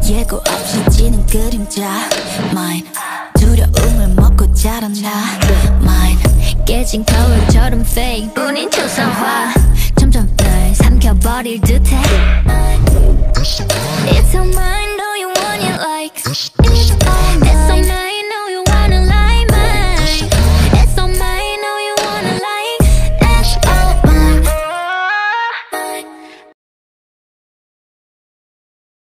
예고 없이 지는 그림자 Mine 두려움을 먹고 자란 나 Mine 깨진 거울처럼 fake 뿐인 초상화 점점 널 삼켜버릴 듯해